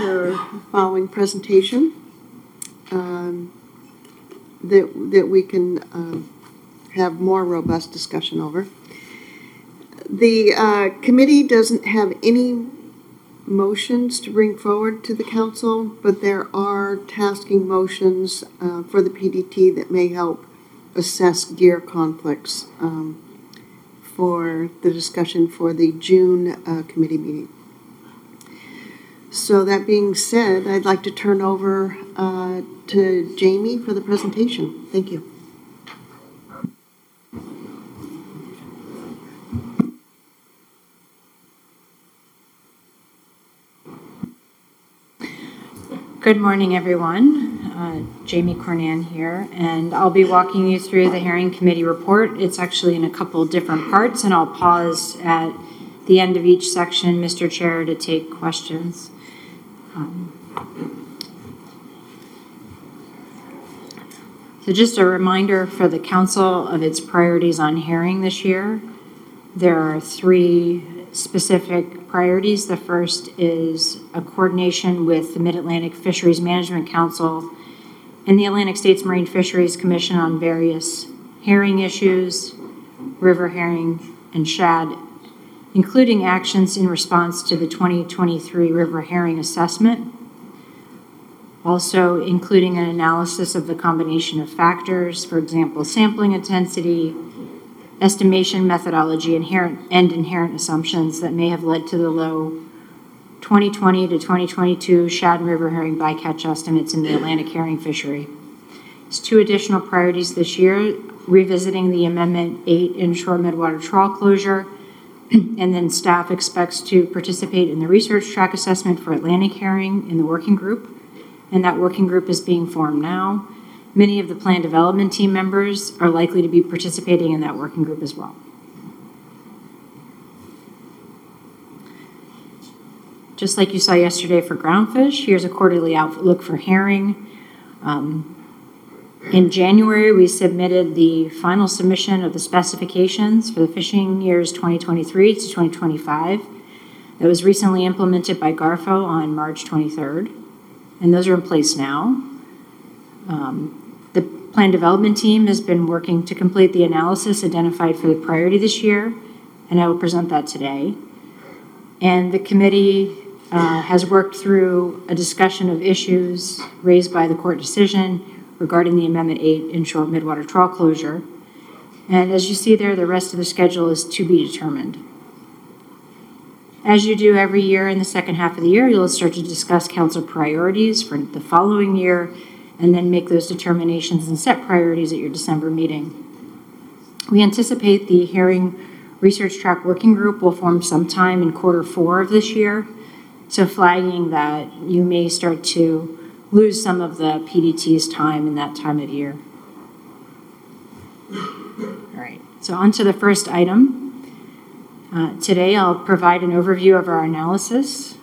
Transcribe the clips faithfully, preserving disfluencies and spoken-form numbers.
the following presentation um, that, that we can uh, have more robust discussion over. The uh, committee doesn't have any motions to bring forward to the council, but there are tasking motions uh, for the P D T that may help assess gear conflicts um, for the discussion for the June uh, committee meeting. So that being said, I'd like to turn over uh, to Jamie for the presentation. Thank you. Good morning, everyone. Uh, Jamie Cornan here, and I'll be walking you through the Herring Committee report. It's actually in a couple different parts, and I'll pause at the end of each section, Mister Chair, to take questions. Um, so just a reminder for the Council of its priorities on herring this year. There are three specific priorities. The first is a coordination with the Mid-Atlantic Fisheries Management Council and the Atlantic States Marine Fisheries Commission on various herring issues, river herring and shad, including actions in response to the twenty twenty-three river herring assessment, also including an analysis of the combination of factors, for example, sampling intensity, estimation methodology, inherent and inherent assumptions that may have led to the low twenty twenty to twenty twenty-two shad and river herring bycatch estimates in the Atlantic herring fishery. There's two additional priorities this year: revisiting the Amendment eight inshore midwater trawl closure, and then staff expects to participate in the research track assessment for Atlantic herring in the working group, and that working group is being formed now. Many of the plan development team members are likely to be participating in that working group as well. Just like you saw yesterday for groundfish, here's a quarterly outlook for herring. Um, in January, we submitted the final submission of the specifications for the fishing years twenty twenty-three to twenty twenty-five. That was recently implemented by GARFO on March twenty-third, and those are in place now. Um, The plan development team has been working to complete the analysis identified for the priority this year, and I will present that today. And the committee uh, has worked through a discussion of issues raised by the court decision regarding the Amendment eight inshore midwater trawl closure. And as you see there, the rest of the schedule is to be determined. As you do every year in the second half of the year, you'll start to discuss council priorities for the following year, and then make those determinations and set priorities at your December meeting. We anticipate the herring research track working group will form sometime in quarter four of this year, so flagging that you may start to lose some of the P D T's time in that time of year. All right, so on to the first item. Uh, today I'll provide an overview of our analysis.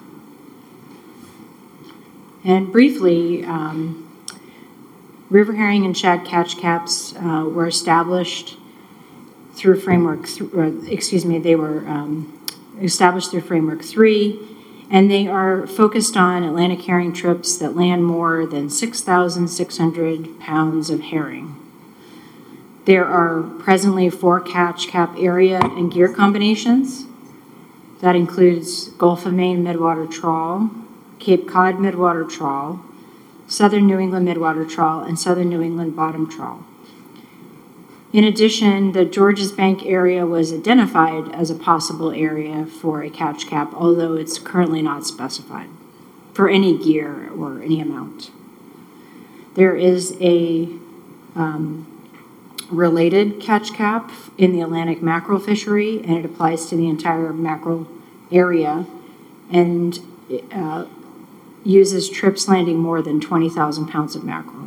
And briefly, um, river herring and shad catch caps uh, were established through framework, th or, excuse me, they were um, established through framework three, and they are focused on Atlantic herring trips that land more than six thousand six hundred pounds of herring. There are presently four catch cap area and gear combinations. That includes Gulf of Maine midwater trawl, Cape Cod midwater trawl, Southern New England midwater trawl, and Southern New England bottom trawl. In addition, the Georges Bank area was identified as a possible area for a catch cap, although it's currently not specified for any gear or any amount. There is a um, related catch cap in the Atlantic mackerel fishery, and it applies to the entire mackerel area, and uh, uses trips landing more than twenty thousand pounds of mackerel.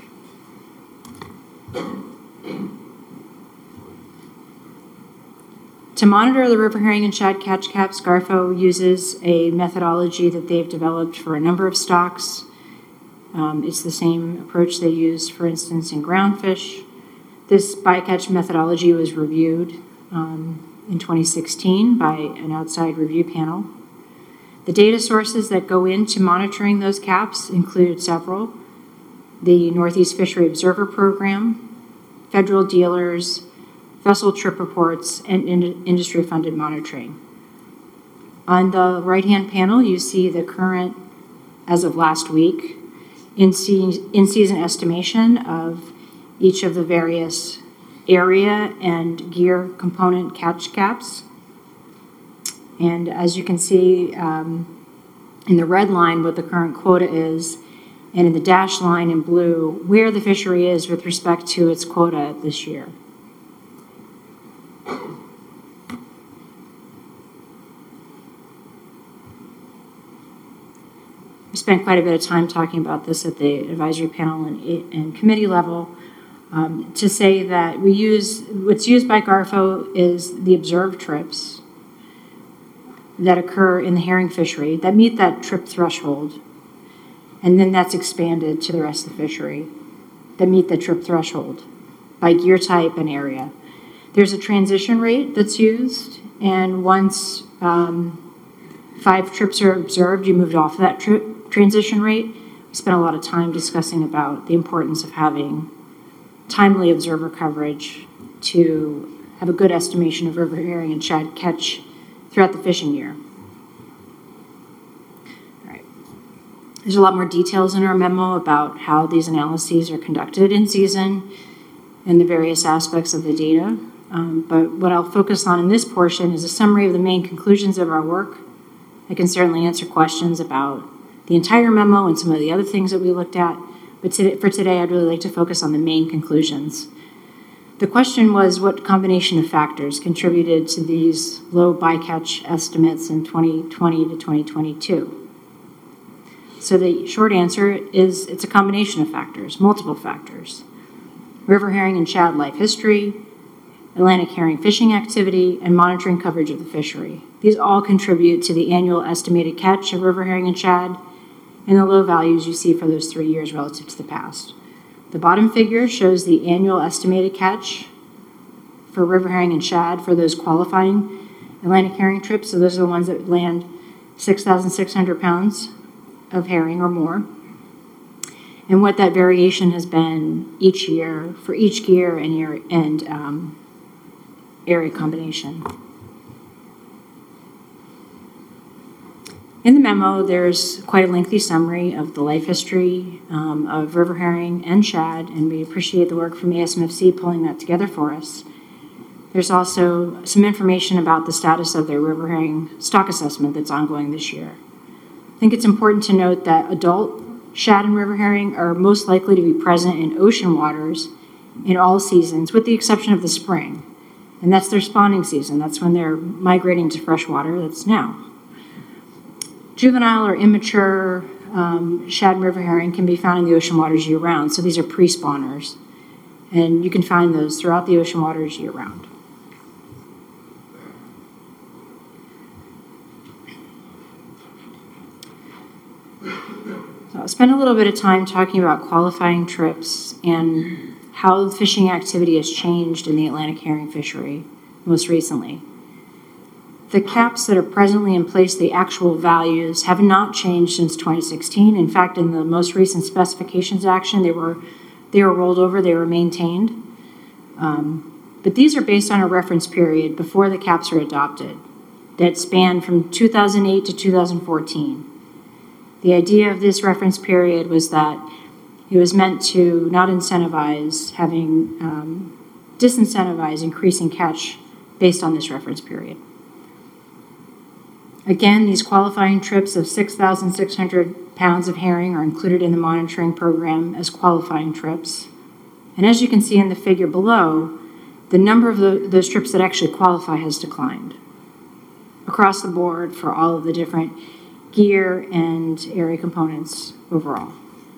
To monitor the river herring and shad catch caps, GARFO uses a methodology that they've developed for a number of stocks. Um, it's the same approach they use, for instance, in groundfish. This bycatch methodology was reviewed um, in twenty sixteen by an outside review panel. The data sources that go into monitoring those caps include several: the Northeast Fishery Observer Program, federal dealers, vessel trip reports, and in- industry-funded monitoring. On the right-hand panel, you see the current, as of last week, in-season, in-season estimation of each of the various area and gear component catch caps. And as you can see um, in the red line what the current quota is, and in the dashed line in blue where the fishery is with respect to its quota this year. We spent quite a bit of time talking about this at the advisory panel and, and committee level. Um, to say that we use, what's used by GARFO is the observed trips that occur in the herring fishery that meet that trip threshold, and then that's expanded to the rest of the fishery that meet the trip threshold by gear type and area. There's a transition rate that's used, and once um, five trips are observed, you move off of that trip transition rate. We spent a lot of time discussing about the importance of having timely observer coverage to have a good estimation of river herring and shad catch throughout the fishing year. All right. There's a lot more details in our memo about how these analyses are conducted in season and the various aspects of the data. Um, but what I'll focus on in this portion is a summary of the main conclusions of our work. I can certainly answer questions about the entire memo and some of the other things that we looked at. But today, for today, I'd really like to focus on the main conclusions. The question was what combination of factors contributed to these low bycatch estimates in twenty twenty to twenty twenty-two. So the short answer is it's a combination of factors, multiple factors. River herring and shad life history, Atlantic herring fishing activity, and monitoring coverage of the fishery. These all contribute to the annual estimated catch of river herring and shad and the low values you see for those three years relative to the past. The bottom figure shows the annual estimated catch for river herring and shad for those qualifying Atlantic herring trips. So those are the ones that land six thousand six hundred pounds of herring or more. And what that variation has been each year for each gear and, year, and um, area combination. In the memo, there's quite a lengthy summary of the life history um, of river herring and shad, and we appreciate the work from A S M F C pulling that together for us. There's also some information about the status of their river herring stock assessment that's ongoing this year. I think it's important to note that adult shad and river herring are most likely to be present in ocean waters in all seasons, with the exception of the spring. And that's their spawning season. That's when they're migrating to fresh water. That's now. Juvenile or immature um, shad and river herring can be found in the ocean waters year-round, so these are pre-spawners. And you can find those throughout the ocean waters year-round. So I'll spend a little bit of time talking about qualifying trips and how the fishing activity has changed in the Atlantic herring fishery most recently. The caps that are presently in place, the actual values, have not changed since twenty sixteen. In fact, in the most recent specifications action, they were they were rolled over, they were maintained. Um, but these are based on a reference period before the caps are adopted that spanned from two thousand eight to two thousand fourteen. The idea of this reference period was that it was meant to not incentivize having, um, disincentivize increasing catch based on this reference period. Again, these qualifying trips of six thousand six hundred pounds of herring are included in the monitoring program as qualifying trips. And as you can see in the figure below, the number of the, those trips that actually qualify has declined across the board for all of the different gear and area components overall.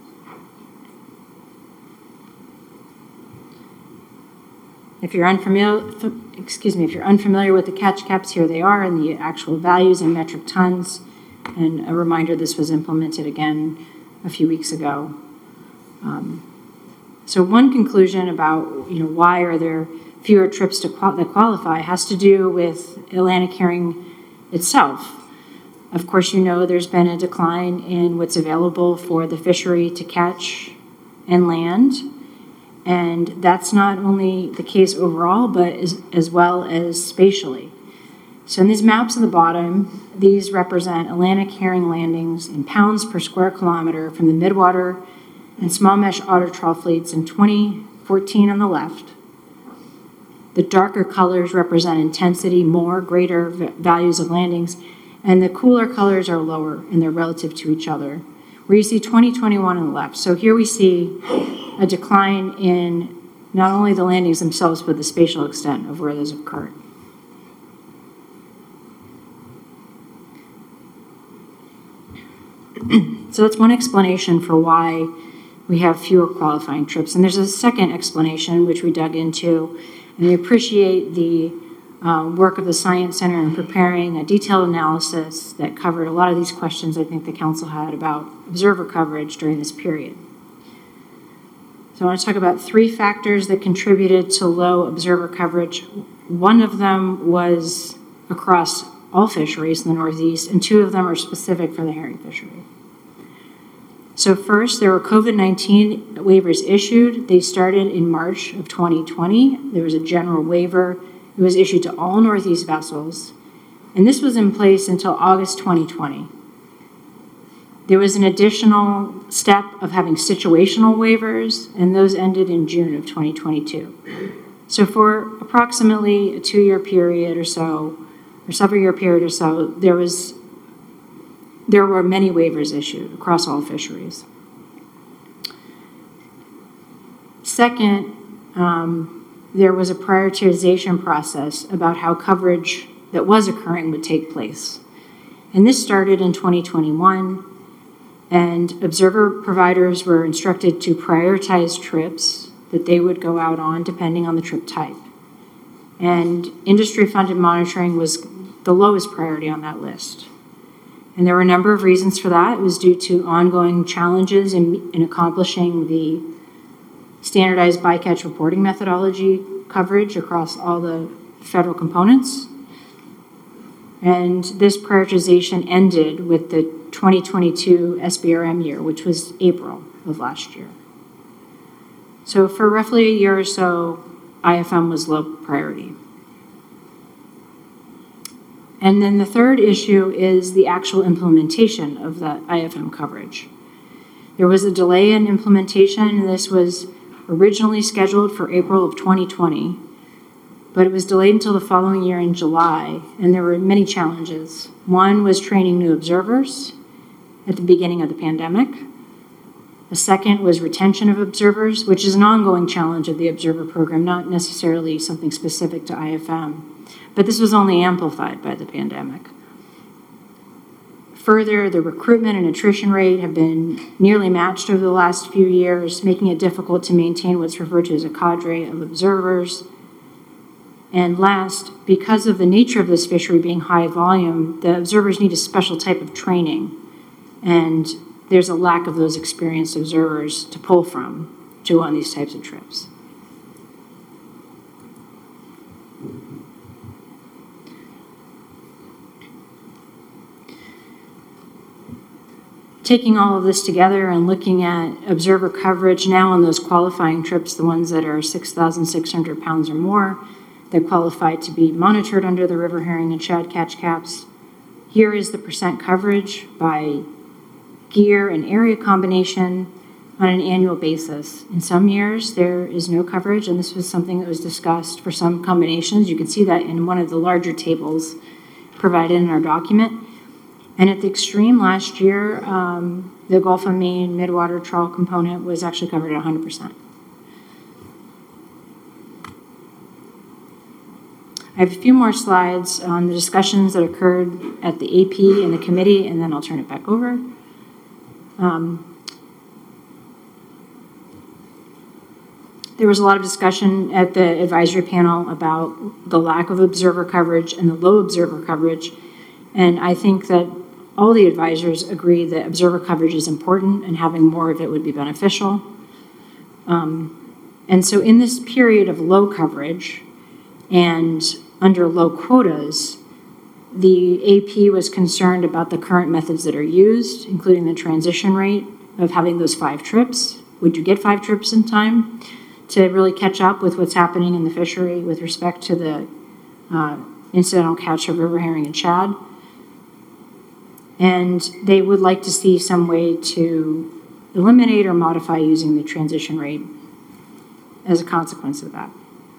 If you're unfamiliar, excuse me, if you're unfamiliar with the catch caps, here they are in the actual values in metric tons. And a reminder, this was implemented again a few weeks ago. Um, so one conclusion about, you know, why are there fewer trips to qual- that qualify has to do with Atlantic herring itself. Of course, you know there's been a decline in what's available for the fishery to catch and land. And that's not only the case overall, but as, as well as spatially. So in these maps at the bottom, these represent Atlantic herring landings in pounds per square kilometer from the midwater and small mesh otter trawl fleets in twenty fourteen on the left. The darker colors represent intensity, more, greater values of landings, and the cooler colors are lower and they're relative to each other, where you see twenty twenty-one on the left. So here we see a decline in not only the landings themselves, but the spatial extent of where those occurred. So that's one explanation for why we have fewer qualifying trips. And there's a second explanation, which we dug into, and we appreciate the uh, work of the Science Center in preparing a detailed analysis that covered a lot of these questions I think the council had about observer coverage during this period. So I want to talk about three factors that contributed to low observer coverage. One of them was across all fisheries in the Northeast, and two of them are specific for the herring fishery. So first, there were COVID nineteen waivers issued. They started in March of twenty twenty. There was a general waiver. It was issued to all Northeast vessels, and this was in place until August twenty twenty. There was an additional step of having situational waivers, and those ended in June of twenty twenty-two. So for approximately a two-year period or so, or several-year period or so, there was there were many waivers issued across all fisheries. Second, um, there was a prioritization process about how coverage that was occurring would take place. And this started in twenty twenty-one, and observer providers were instructed to prioritize trips that they would go out on depending on the trip type. And industry-funded monitoring was the lowest priority on that list. And there were a number of reasons for that. It was due to ongoing challenges in, in accomplishing the standardized bycatch reporting methodology coverage across all the federal components. And this prioritization ended with the twenty twenty-two S B R M year, which was April of last year. So for roughly a year or so, I F M was low priority. And then the third issue is the actual implementation of the I F M coverage. There was a delay in implementation, and this was originally scheduled for April of twenty twenty, but it was delayed until the following year in July, and there were many challenges. One was training new observers at the beginning of the pandemic. The second was retention of observers, which is an ongoing challenge of the observer program, not necessarily something specific to I F M. But this was only amplified by the pandemic. Further, the recruitment and attrition rate have been nearly matched over the last few years, making it difficult to maintain what's referred to as a cadre of observers. And last, because of the nature of this fishery being high volume, the observers need a special type of training, and there's a lack of those experienced observers to pull from to go on these types of trips. Taking all of this together and looking at observer coverage now on those qualifying trips, the ones that are six thousand six hundred pounds or more, that qualify to be monitored under the river herring and shad catch caps. Here is the percent coverage by gear and area combination on an annual basis. In some years, there is no coverage, and this was something that was discussed for some combinations. You can see that in one of the larger tables provided in our document. And at the extreme last year, um, the Gulf of Maine midwater trawl component was actually covered at one hundred percent. I have a few more slides on the discussions that occurred at the A P and the committee, and then I'll turn it back over. Um, there was a lot of discussion at the advisory panel about the lack of observer coverage and the low observer coverage, and I think that all the advisors agree that observer coverage is important and having more of it would be beneficial. Um, and so in this period of low coverage and under low quotas, The A P was concerned about the current methods that are used, including the transition rate of having those five trips. Would you get five trips in time to really catch up with what's happening in the fishery with respect to the uh, incidental catch of river herring and shad? And they would like to see some way to eliminate or modify using the transition rate as a consequence of that.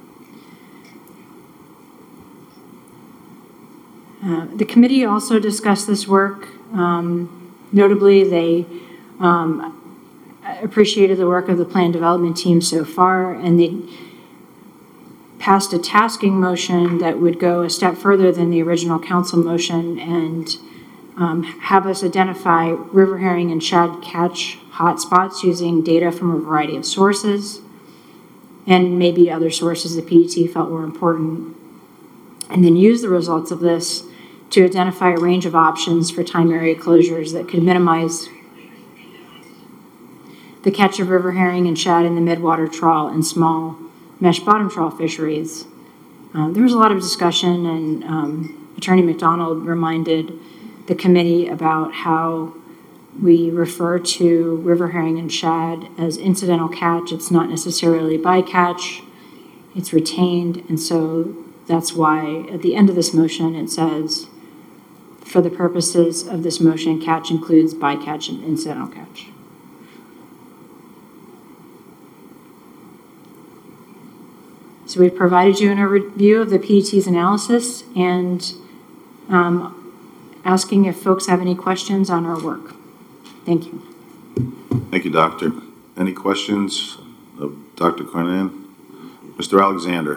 Uh, the committee also discussed this work. Um, notably, they um, appreciated the work of the plan development team so far, and they passed a tasking motion that would go a step further than the original council motion and um, have us identify river herring and shad catch hotspots using data from a variety of sources and maybe other sources the P D T felt were important, and then use the results of this to identify a range of options for time area closures that could minimize the catch of river herring and shad in the midwater trawl and small mesh bottom trawl fisheries. Um, there was a lot of discussion, and um, Attorney McDonald reminded the committee about how we refer to river herring and shad as incidental catch. It's not necessarily bycatch, it's retained, and so that's why at the end of this motion it says, for the purposes of this motion, catch includes bycatch and incidental catch. So we've provided you an overview of the P D T's analysis and um, asking if folks have any questions on our work. Thank you. Thank you, Doctor. Any questions of Doctor Carnan? Mister Alexander.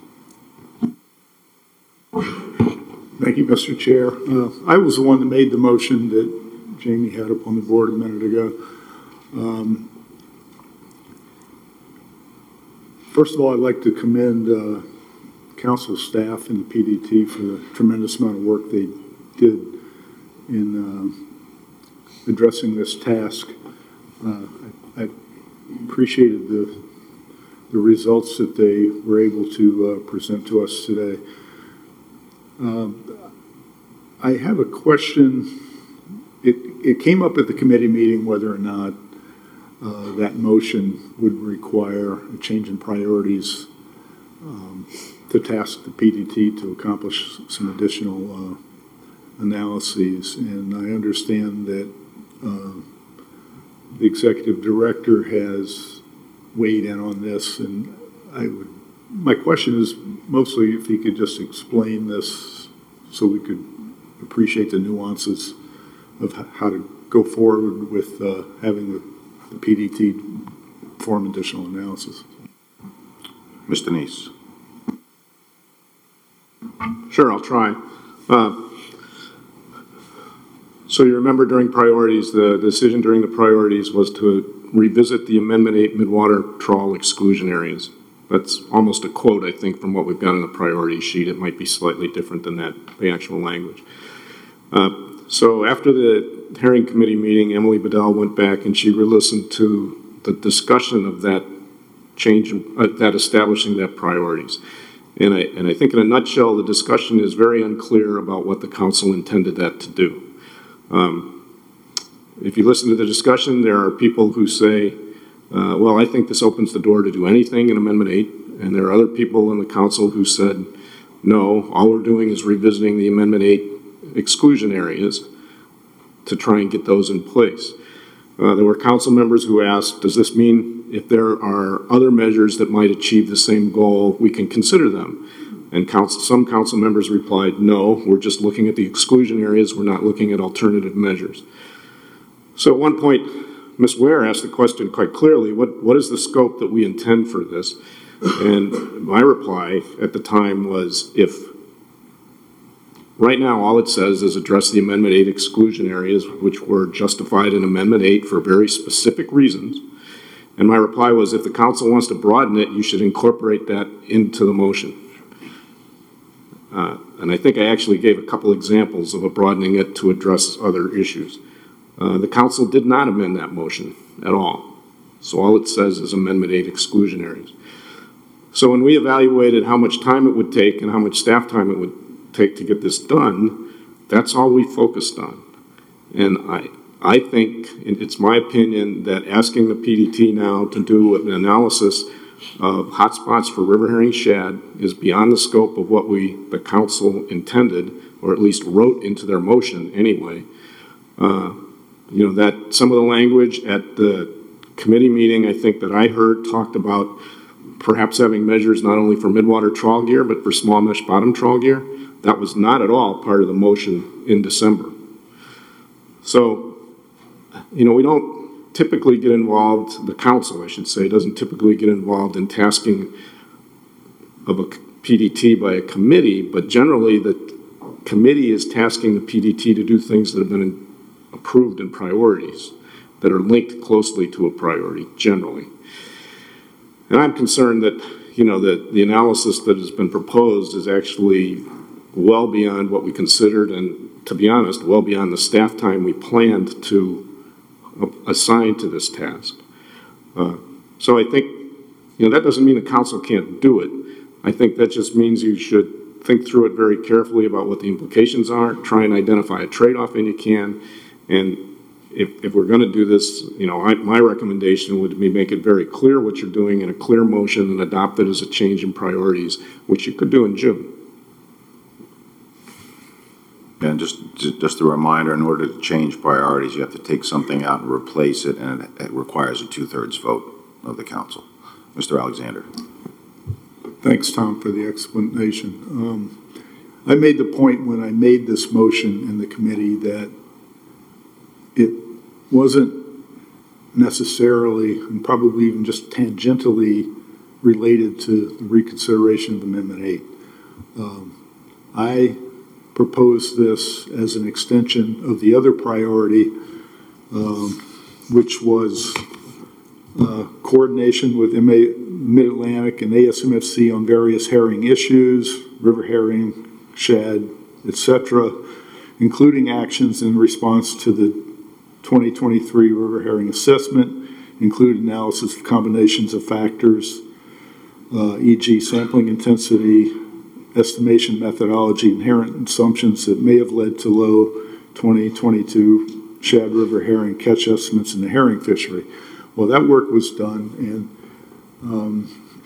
Thank you, Mister Chair. Uh, I was the one that made the motion that Jamie had up on the board a minute ago. Um, first of all, I'd like to commend uh, council staff and the P D T for the tremendous amount of work they did in uh, addressing this task. Uh, I, I appreciated the, the results that they were able to uh, present to us today. Um, I have a question. It, it came up at the committee meeting whether or not uh, that motion would require a change in priorities um, to task the P D T to accomplish some additional uh, analyses. And I understand that uh, the executive director has weighed in on this, and I would, my question is mostly if he could just explain this so we could appreciate the nuances of how to go forward with uh, having the, the P D T perform additional analysis. Mister Neese. Sure, I'll try. Uh, so you remember during priorities, the decision during the priorities was to revisit the Amendment eight midwater trawl exclusion areas. That's almost a quote, I think, from what we've got in the priority sheet. It might be slightly different than that, the actual language. Uh, so after the hearing committee meeting, Emily Bedell went back and she re-listened to the discussion of that change, uh, that establishing that priorities. And I, and I think in a nutshell, the discussion is very unclear about what the council intended that to do. Um, if you listen to the discussion, there are people who say, Uh, well, I think this opens the door to do anything in Amendment eight, and there are other people in the council who said, no, all we're doing is revisiting the Amendment eight exclusion areas to try and get those in place. Uh, there were council members who asked, does this mean if there are other measures that might achieve the same goal, we can consider them? And council, some council members replied, no, we're just looking at the exclusion areas, we're not looking at alternative measures. So at one point, Miz Ware asked the question quite clearly, what, what is the scope that we intend for this? And my reply at the time was, if right now all it says is address the Amendment eight exclusion areas, which were justified in Amendment eight for very specific reasons, and my reply was, if the council wants to broaden it, you should incorporate that into the motion. Uh, and I think I actually gave a couple examples of a broadening it to address other issues. Uh, the council did not amend that motion at all. So all it says is Amendment eight exclusion areas. So when we evaluated how much time it would take and how much staff time it would take to get this done, that's all we focused on. And I, I think, and it's my opinion, that asking the P D T now to do an analysis of hotspots for river herring shad is beyond the scope of what we, the council, intended, or at least wrote into their motion anyway. Uh, you know, that some of the language at the committee meeting, I think that I heard, talked about perhaps having measures not only for midwater trawl gear, but for small mesh bottom trawl gear. That was not at all part of the motion in December. So, you know, we don't typically get involved, the council, I should say, doesn't typically get involved in tasking of a P D T by a committee, but generally the committee is tasking the P D T to do things that have been in, approved in priorities that are linked closely to a priority, generally. And I'm concerned that, you know, that the analysis that has been proposed is actually well beyond what we considered, and to be honest, well beyond the staff time we planned to assign to this task. Uh, so I think, you know, that doesn't mean the council can't do it. I think that just means you should think through it very carefully about what the implications are, try and identify a trade-off when you can, and if, if we're going to do this, you know, I, my recommendation would be make it very clear what you're doing in a clear motion and adopt it as a change in priorities, which you could do in June. And just, just a reminder, in order to change priorities, you have to take something out and replace it, and it, it requires a two-thirds vote of the council. Mister Alexander. Thanks, Tom, for the explanation. Um, I made the point when I made this motion in the committee that it wasn't necessarily, and probably even just tangentially, related to the reconsideration of Amendment eight. Um, I proposed this as an extension of the other priority, um, which was uh, coordination with M A Mid-Atlantic and A S M F C on various herring issues, river herring, shad, et cetera, including actions in response to the twenty twenty-three river herring assessment, include analysis of combinations of factors, uh, for example sampling intensity, estimation methodology, inherent assumptions that may have led to low twenty twenty-two shad river herring catch estimates in the herring fishery. Well, that work was done, and um,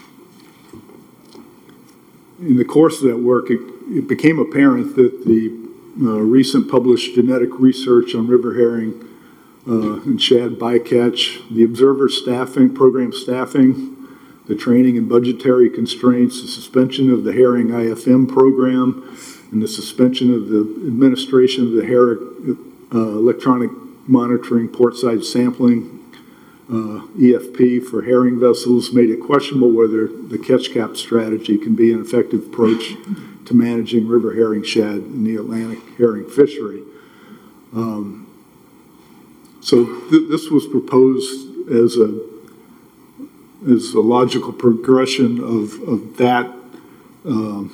in the course of that work, it, it became apparent that the uh, recent published genetic research on river herring uh, and shad bycatch, the observer staffing, program staffing, the training and budgetary constraints, the suspension of the herring I F M program, and the suspension of the administration of the herring uh, electronic monitoring portside sampling uh, E F P for herring vessels made it questionable whether the catch cap strategy can be an effective approach to managing river herring shad in the Atlantic herring fishery. Um, so th this was proposed as a as a logical progression of, of that um,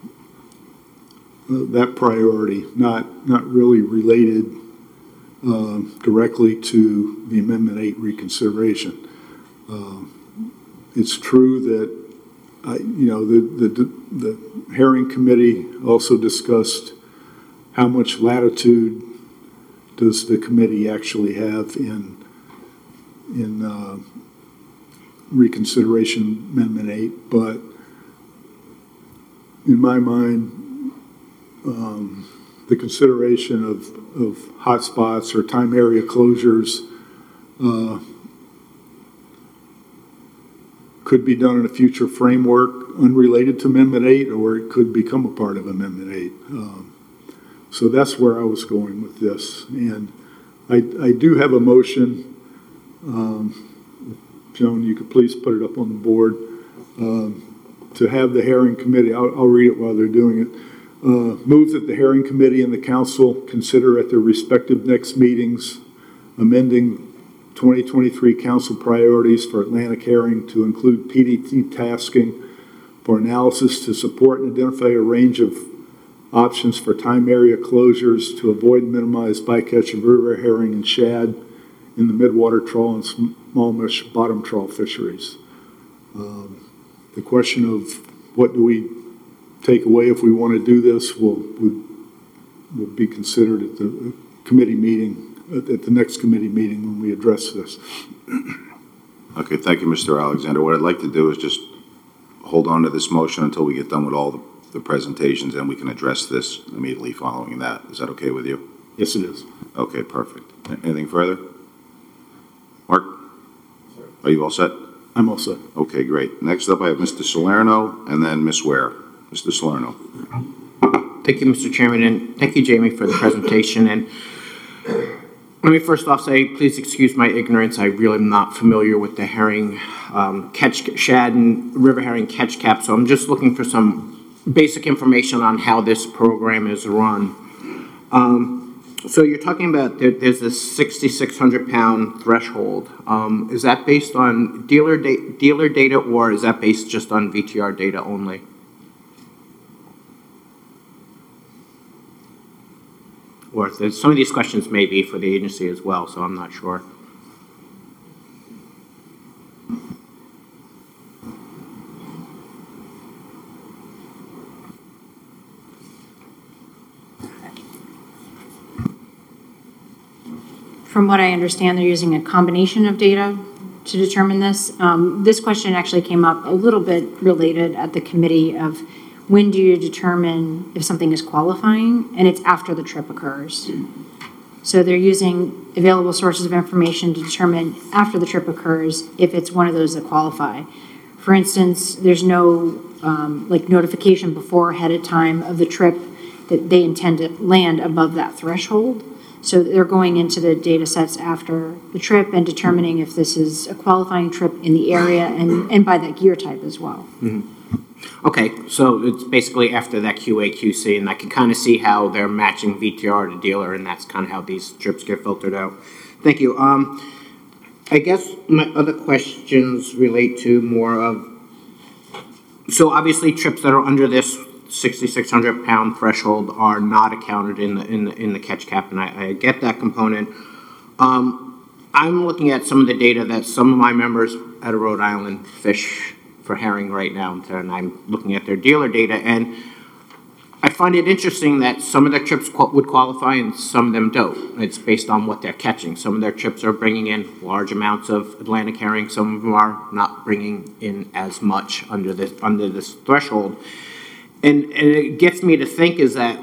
uh, that priority, not not really related uh, directly to the Amendment eight reconsideration. Uh, it's true that I, you know the, the the herring committee also discussed how much latitude does the committee actually have in in uh, reconsideration Amendment eight, but in my mind, um, the consideration of, of hotspots or time area closures uh, could be done in a future framework unrelated to Amendment eight, or it could become a part of Amendment eight. Um, so that's where I was going with this. And I, I do have a motion. Um, Joan, you could please put it up on the board, um, to have the herring committee, I'll, I'll read it while they're doing it, uh, move that the herring committee and the council consider at their respective next meetings amending twenty twenty-three council priorities for Atlantic herring to include P D T tasking for analysis to support and identify a range of options for time area closures to avoid and minimize bycatch of river herring and shad in the midwater trawl and small mesh bottom trawl fisheries. Um, the question of what do we takeaway, if we want to do this, will, would, would be considered at the committee meeting, at at the next committee meeting when we address this. Okay, thank you, Mister Alexander. What I'd like to do is just hold on to this motion until we get done with all the, the presentations, and we can address this immediately following that. Is that okay with you? Yes, it is. Okay, perfect. Anything further? Mark? Are you all set? I'm all set. Okay, great. Next up, I have Mister Salerno and then Miz Ware. Mister Salerno. Thank you, Mister Chairman, and thank you, Jamie, for the presentation. And let me first off say, please excuse my ignorance. I really am not familiar with the herring um, catch, shad and river herring catch cap, so I'm just looking for some basic information on how this program is run. Um, so you're talking about there, there's this sixty-six hundred pound threshold. Um, is that based on dealer, da dealer data, or is that based just on V T R data only? Or there's, some of these questions may be for the agency as well, so I'm not sure. From what I understand, they're using a combination of data to determine this. Um, this question actually came up a little bit related at the committee of when do you determine if something is qualifying, and it's after the trip occurs. So they're using available sources of information to determine after the trip occurs if it's one of those that qualify. For instance, there's no um, like notification before ahead of time of the trip that they intend to land above that threshold. So they're going into the data sets after the trip and determining if this is a qualifying trip in the area and, and by that gear type as well. Mm-hmm. Okay, so it's basically after that Q A Q C, and I can kind of see how they're matching V T R to dealer, and that's kind of how these trips get filtered out. Thank you. Um, I guess my other questions relate to more of, so obviously trips that are under this sixty-six hundred pound threshold are not accounted in the, in the, in the catch cap, and I, I get that component. Um, I'm looking at some of the data that some of my members out of Rhode Island fish for herring right now, and I'm looking at their dealer data, and I find it interesting that some of their trips qu would qualify and some of them don't. It's based on what they're catching. Some of their trips are bringing in large amounts of Atlantic herring. Some of them are not bringing in as much under this, under this threshold. And, and it gets me to think is that,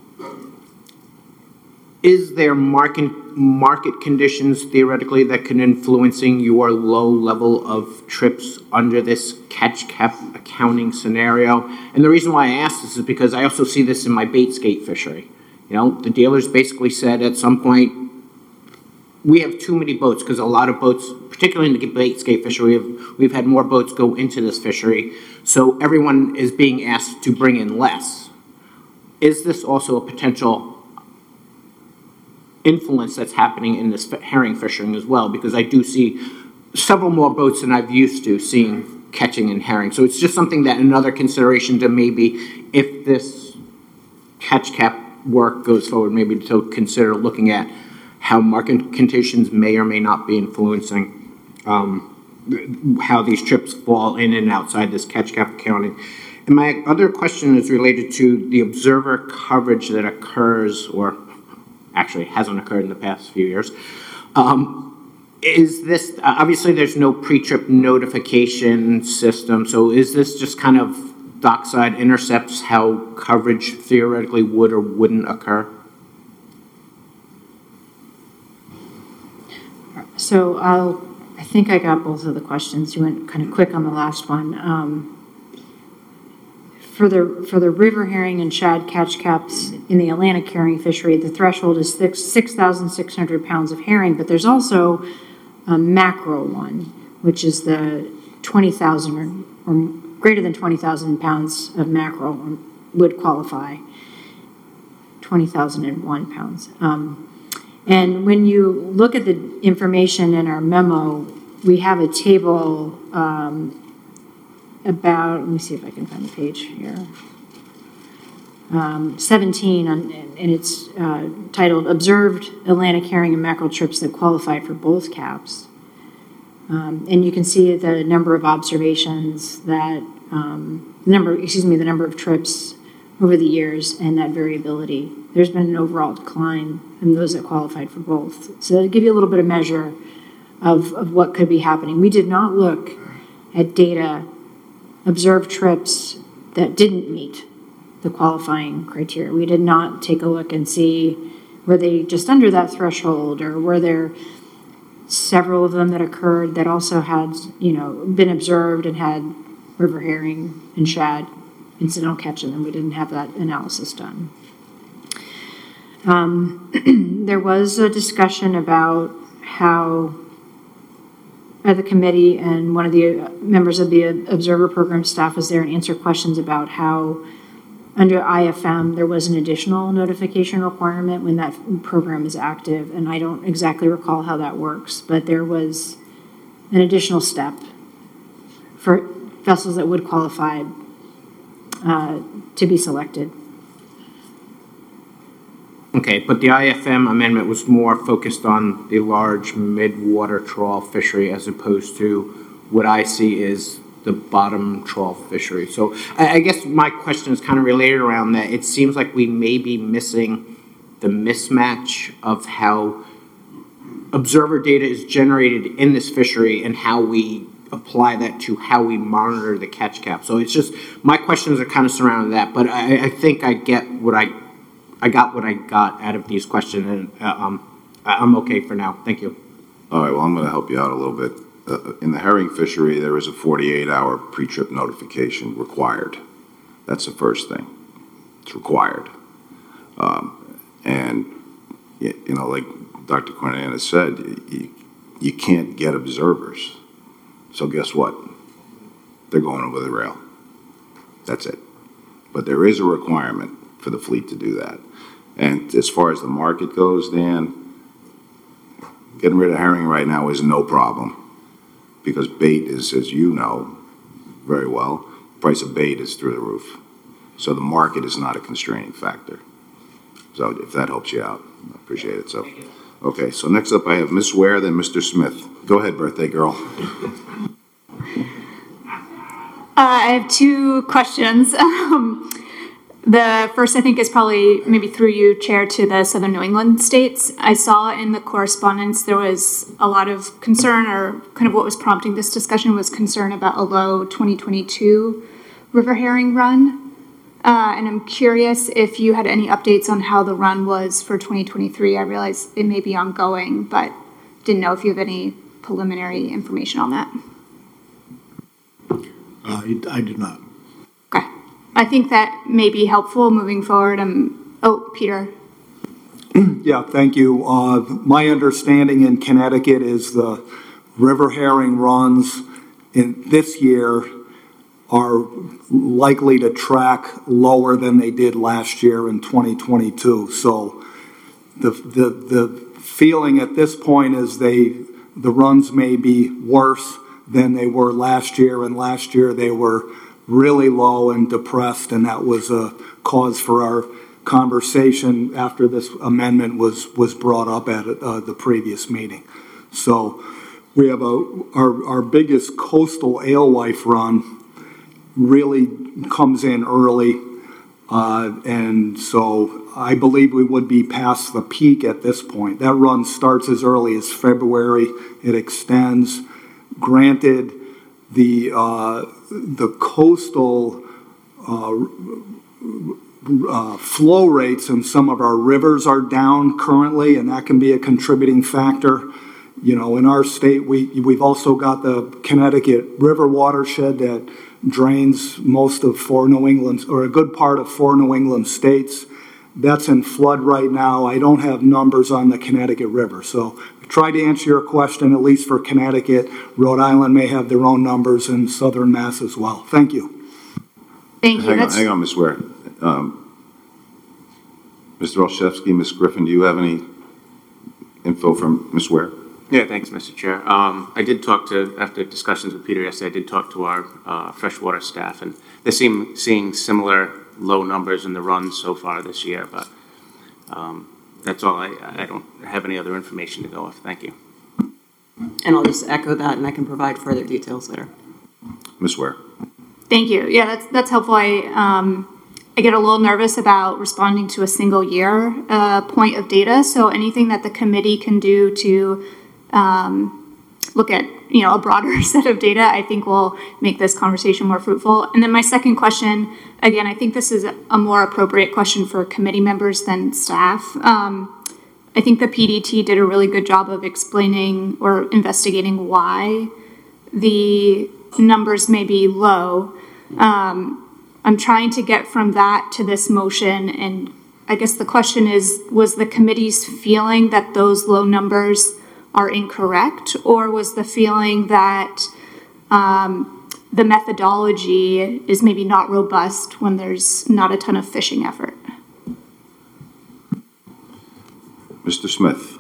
is there market, market conditions theoretically that can influencing your low level of trips under this catch cap accounting scenario? And the reason why I ask this is because I also see this in my bait skate fishery. You know, the dealers basically said at some point, we have too many boats, because a lot of boats, particularly in the bait skate fishery, we've, we've had more boats go into this fishery, so everyone is being asked to bring in less. Is this also a potential influence that's happening in this herring fishing as well? Because I do see several more boats than I've used to seeing catching in herring. So it's just something that another consideration to maybe, if this catch cap work goes forward, maybe to consider looking at how market conditions may or may not be influencing um, how these trips fall in and outside this catch cap accounting. And my other question is related to the observer coverage that occurs, or actually hasn't occurred in the past few years. Um, is this, obviously there's no pre-trip notification system, so is this just kind of dockside intercepts how coverage theoretically would or wouldn't occur? So I'll, I think I got both of the questions. You went kind of quick on the last one. Um, for the for the river herring and shad catch caps in the Atlantic herring fishery, the threshold is six thousand six hundred pounds of herring, but there's also a macro one, which is the twenty thousand or, or greater than twenty thousand pounds of mackerel would qualify. twenty thousand one pounds. Um, And when you look at the information in our memo, we have a table um, about, let me see if I can find the page here, um, seventeen, on, and it's uh, titled Observed Atlantic Herring and Mackerel Trips That Qualify for Both Caps. Um, and you can see the number of observations that um, the number, excuse me, the number of trips over the years and that variability. There's been an overall decline in those that qualified for both. So that'll give you a little bit of measure of, of what could be happening. We did not look at data, observed trips that didn't meet the qualifying criteria. We did not take a look and see, were they just under that threshold, or were there several of them that occurred that also had, you know, been observed and had river herring and shad incidental catch in them. We didn't have that analysis done. Um, there was a discussion about how at the committee, and one of the members of the observer program staff was there and answered questions about how under I F M there was an additional notification requirement when that program is active, and I don't exactly recall how that works, but there was an additional step for vessels that would qualify uh, to be selected. Okay, but the I F M amendment was more focused on the large mid-water trawl fishery as opposed to what I see is the bottom trawl fishery. So I, I guess my question is kind of related around that. It seems like we may be missing the mismatch of how observer data is generated in this fishery and how we apply that to how we monitor the catch cap. So it's just, my questions are kind of surrounding that, but I, I think I get what I, I got what I got out of these questions, and uh, um, I'm okay for now. Thank you. All right, well, I'm going to help you out a little bit. Uh, in the herring fishery, there is a forty-eight hour pre-trip notification required. That's the first thing. It's required. Um, and, you know, like Doctor Cornana said, you, you can't get observers. So guess what? They're going over the rail. That's it. But there is a requirement for the fleet to do that. And as far as the market goes, Dan, getting rid of herring right now is no problem, because bait is, as you know very well, the price of bait is through the roof. So the market is not a constraining factor. So if that helps you out, I appreciate it. So, okay, so next up I have Miz Ware, then Mister Smith. Go ahead, birthday girl. Uh, I have two questions. Um, the first, I think, is probably maybe through you, Chair, to the Southern New England states. I saw in the correspondence there was a lot of concern, or kind of what was prompting this discussion was concern about a low twenty twenty-two river herring run. Uh, and I'm curious if you had any updates on how the run was for twenty twenty-three. I realize it may be ongoing, but didn't know if you have any preliminary information on that. Uh, I do not. Okay. I think that may be helpful moving forward. Um, oh, Peter. Yeah, thank you. Uh, my understanding in Connecticut is the river herring runs in this year are likely to track lower than they did last year in twenty twenty-two. So the, the, the feeling at this point is they, the runs may be worse than they were last year, and last year they were really low and depressed, and that was a cause for our conversation after this amendment was, was brought up at uh, the previous meeting. So we have a, our, our biggest coastal alewife run really comes in early, uh, and so I believe we would be past the peak at this point. That run starts as early as February. It extends. Granted, the uh, the coastal uh, uh, flow rates in some of our rivers are down currently, and that can be a contributing factor. You know, in our state, we we've also got the Connecticut River watershed that drains most of four New England, or a good part of four New England states. That's in flood right now. I don't have numbers on the Connecticut River, so I tried to answer your question, at least for Connecticut. Rhode Island may have their own numbers, and Southern Mass as well. Thank you. Thank you. Hang on, That's, hang on, Miz Ware. Um, Mister Olszewski, Miz Griffin, do you have any info from Miz Ware? Yeah, thanks, Mister Chair. Um, I did talk to, after discussions with Peter yesterday, I did talk to our uh, freshwater staff, and they seem seeing similar low numbers in the runs so far this year, but um, that's all. I, I don't have any other information to go off. Thank you. And I'll just echo that, and I can provide further details later. Miz Ware. Thank you. Yeah, that's, that's helpful. I, um, I get a little nervous about responding to a single year, uh, point of data. So anything that the committee can do to, um, look at, you know, a broader set of data, I think will make this conversation more fruitful. And then my second question, again, I think this is a more appropriate question for committee members than staff. Um, I think the P D T did a really good job of explaining or investigating why the numbers may be low. Um, I'm trying to get from that to this motion, and I guess the question is, was the committee's feeling that those low numbers are incorrect, or was the feeling that um, the methodology is maybe not robust when there's not a ton of fishing effort? Mister Smith.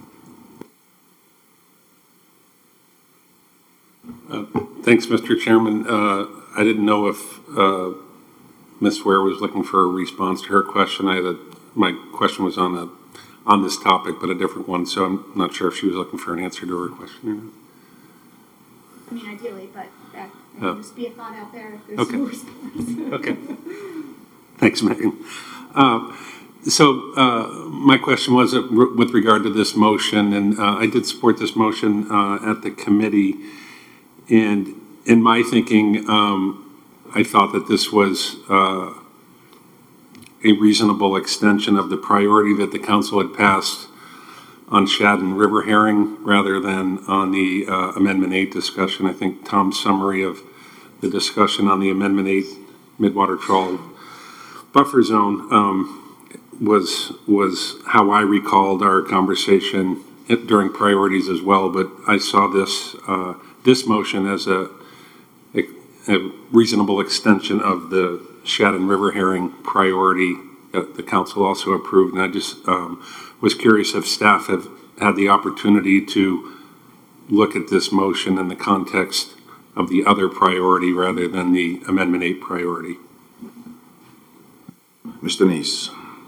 Uh, thanks, Mister Chairman. Uh, I didn't know if uh, Miz Ware was looking for a response to her question. I had a, my question was on a on this topic, but a different one, so I'm not sure if she was looking for an answer to her question or not. I mean, ideally, but that Oh. can just be a thought out there if there's Okay. no response. Okay. Thanks, Megan. Uh, so uh, my question was uh, with regard to this motion, and uh, I did support this motion uh, at the committee. And in my thinking, um, I thought that this was uh, a reasonable extension of the priority that the council had passed on shad and river herring rather than on the uh, Amendment eight discussion. I think Tom's summary of the discussion on the Amendment eight midwater trawl buffer zone um, was, was how I recalled our conversation during priorities as well, but I saw this, uh, this motion as a, a, a reasonable extension of the shad and river herring priority that the council also approved. And I just um, was curious if staff have had the opportunity to look at this motion in the context of the other priority rather than the Amendment eight priority. Mister Neese.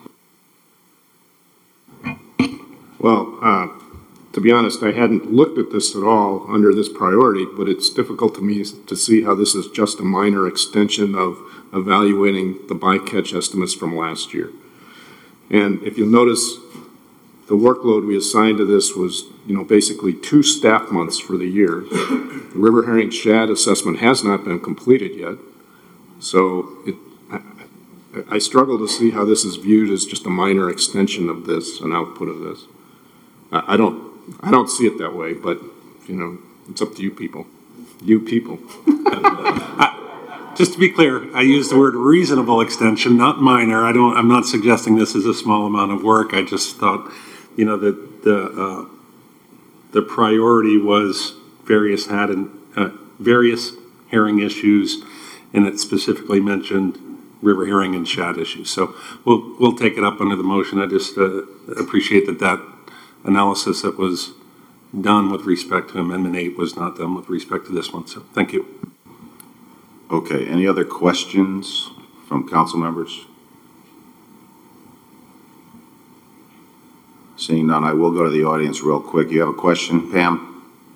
Well, uh, to be honest, I hadn't looked at this at all under this priority, but it's difficult to me to see how this is just a minor extension of evaluating the bycatch estimates from last year. And if you'll notice, the workload we assigned to this was, you know, basically two staff months for the year. The river herring shad assessment has not been completed yet. So it, I, I struggle to see how this is viewed as just a minor extension of this, an output of this. I, I don't, I don't see it that way, but, you know, it's up to you people. You people. Just to be clear, I used the word reasonable extension, not minor. I don't, I'm not suggesting this is a small amount of work. I just thought, you know, that the, uh, the priority was various had and, uh, various herring issues, and it specifically mentioned river herring and shad issues. So we'll, we'll take it up under the motion. I just uh, appreciate that that analysis that was done with respect to Amendment eight was not done with respect to this one. So thank you. Okay, any other questions from council members? Seeing none, I will go to the audience real quick. You have a question, Pam?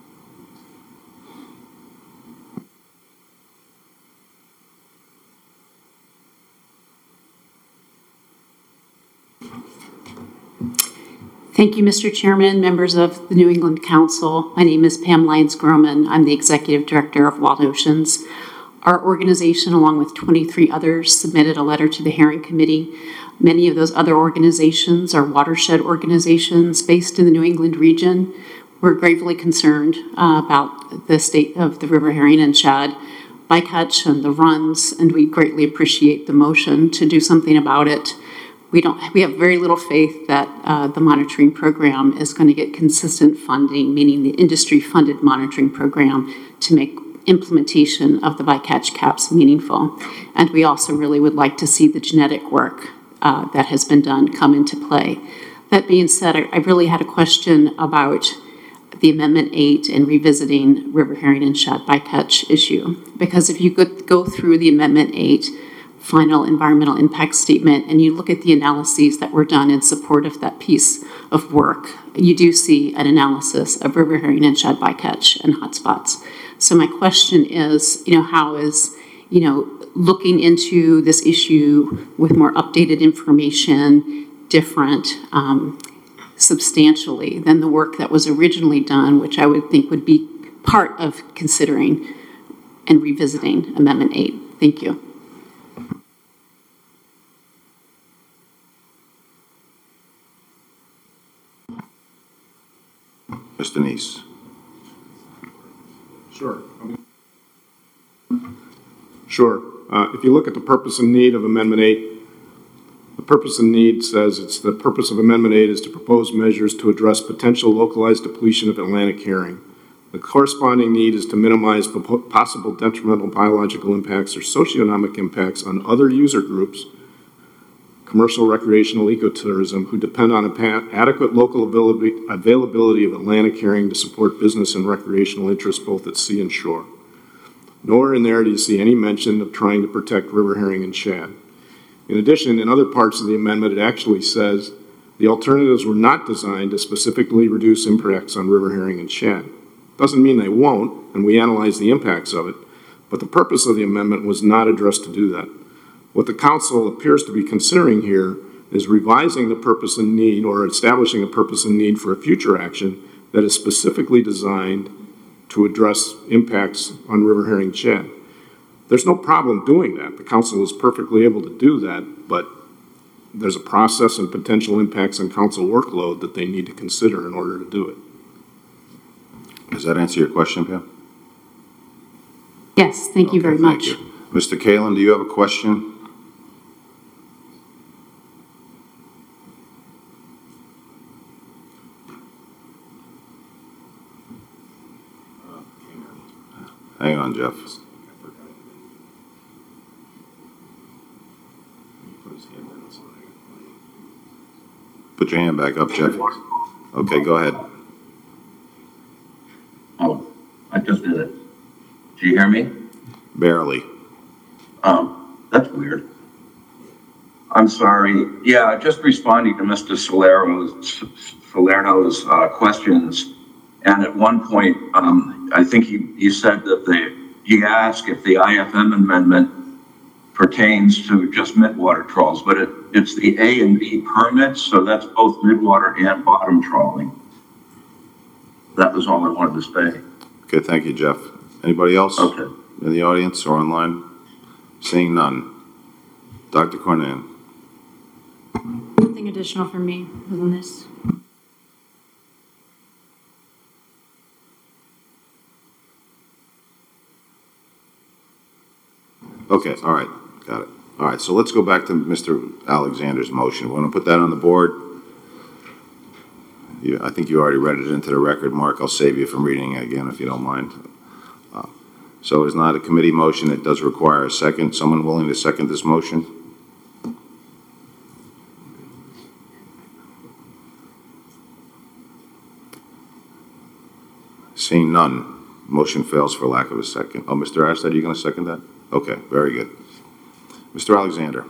Thank you, Mister Chairman, members of the New England Council. My name is Pam Lyons-Groman. I'm the Executive Director of Wild Oceans. Our organization, along with twenty-three others, submitted a letter to the Herring Committee. Many of those other organizations are watershed organizations based in the New England region. We're gravely concerned uh, about the state of the river herring and shad bycatch and the runs, and we greatly appreciate the motion to do something about it. We don't. We have very little faith that uh, the monitoring program is going to get consistent funding, meaning the industry-funded monitoring program, to make implementation of the bycatch caps meaningful. And we also really would like to see the genetic work uh, that has been done come into play. That being said, I, I really had a question about the Amendment eight and revisiting river herring and shad bycatch issue. Because if you go, go through the Amendment eight final environmental impact statement and you look at the analyses that were done in support of that piece of work, you do see an analysis of river herring and shad bycatch and hotspots. So my question is, you know, how is you know, looking into this issue with more updated information, different, um, substantially than the work that was originally done, which I would think would be part of considering and revisiting Amendment eight. Thank you. Mister Neese. Sure. Sure. Uh, if you look at the purpose and need of Amendment eight, the purpose and need says it's the purpose of Amendment eight is to propose measures to address potential localized depletion of Atlantic herring. The corresponding need is to minimize possible detrimental biological impacts or socioeconomic impacts on other user groups, commercial, recreational ecotourism, who depend on adequate local availability, availability of Atlantic herring to support business and recreational interests both at sea and shore. Nowhere in there do you see any mention of trying to protect river herring and shad. In addition, in other parts of the amendment, it actually says the alternatives were not designed to specifically reduce impacts on river herring and shad. Doesn't mean they won't, and we analyze the impacts of it, but the purpose of the amendment was not addressed to do that. What the council appears to be considering here is revising the purpose and need or establishing a purpose and need for a future action that is specifically designed to address impacts on river herring and shad. There's no problem doing that. The council is perfectly able to do that, but there's a process and potential impacts on council workload that they need to consider in order to do it. Does that answer your question, Pam? Yes, thank you Okay, very thank much. you. Mister Kalin, do you have a question? Hang on, Jeff. Put your hand back up, Jeff. Okay, go ahead. Oh, I just did it. Do you hear me? Barely. Um, that's weird. I'm sorry. Yeah, just responding to Mister Salerno's, Salerno's uh, questions. And at one point, um, I think he, he said that the, he asked if the I F M amendment pertains to just midwater trawls, but it, it's the A and B permits, so that's both midwater and bottom trawling. That was all I wanted to say. Okay, thank you, Jeff. Anybody else? Okay. In the audience or online? Seeing none. Doctor Cornan. Nothing additional from me on this. Okay, all right, got it. All right, so let's go back to Mister Alexander's motion. We're going to put that on the board. You, I think you already read it into the record, Mark. I'll save you from reading it again if you don't mind. Uh, so it's not a committee motion. It does require a second. Someone willing to second this motion? Seeing none, motion fails for lack of a second. Oh, Mister Arstad, are you going to second that? Okay, very good. Mister Alexander.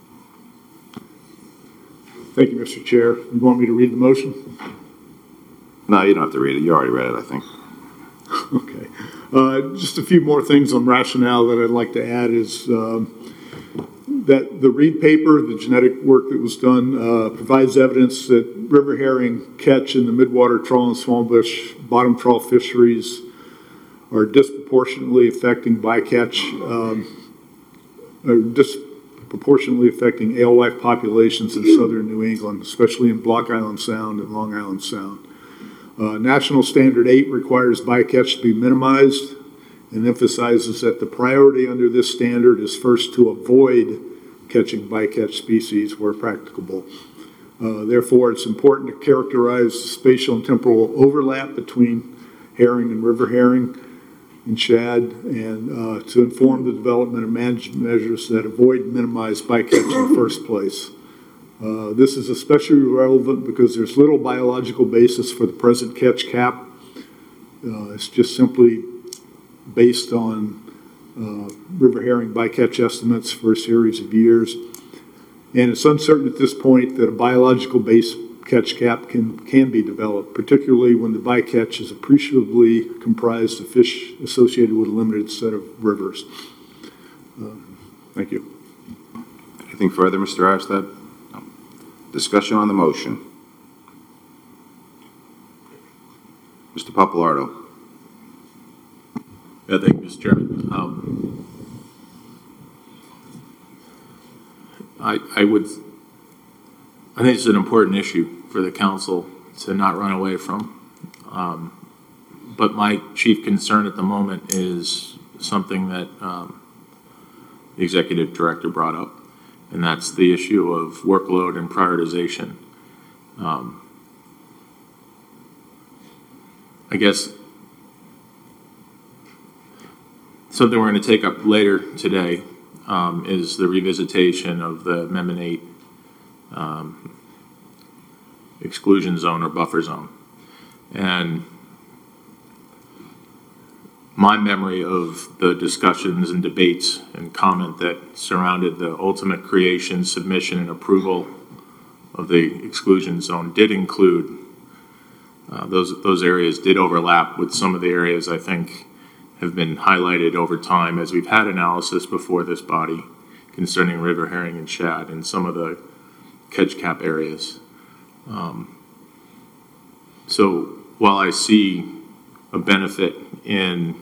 Thank you, Mister Chair. You want me to read the motion? No, you don't have to read it. You already read it, I think. Okay. Uh, just a few more things on rationale that I'd like to add is um, that the Reed paper, the genetic work that was done, uh, provides evidence that river herring catch in the midwater trawl and small bush bottom trawl fisheries are disproportionately affecting bycatch, um, are disproportionately affecting alewife populations in southern New England, especially in Block Island Sound and Long Island Sound. Uh, National Standard eight requires bycatch to be minimized and emphasizes that the priority under this standard is first to avoid catching bycatch species where practicable. Uh, therefore, it's important to characterize the spatial and temporal overlap between herring and river herring and shad, and uh, to inform the development of management measures that avoid and minimize bycatch in the first place. Uh, this is especially relevant because there's little biological basis for the present catch cap. Uh, it's just simply based on uh, river herring bycatch estimates for a series of years. And it's uncertain at this point that a biological base catch cap can, can be developed, particularly when the bycatch is appreciably comprised of fish associated with a limited set of rivers. Thank you. Anything further, Mister Arstad? No. Discussion on the motion. Mister Papalardo. Yeah, thank you, Mister Chairman. Um, I, I would, I think it's an important issue for the council to not run away from. Um, but my chief concern at the moment is something that um, the executive director brought up, and that's the issue of workload and prioritization. Um, I guess something we're going to take up later today um, is the revisitation of the Amendment eight um, exclusion zone or buffer zone. And my memory of the discussions and debates and comment that surrounded the ultimate creation, submission, and approval of the exclusion zone did include uh, those those areas did overlap with some of the areas I think have been highlighted over time as we've had analysis before this body concerning river herring and shad and some of the catch cap areas. Um, so while I see a benefit in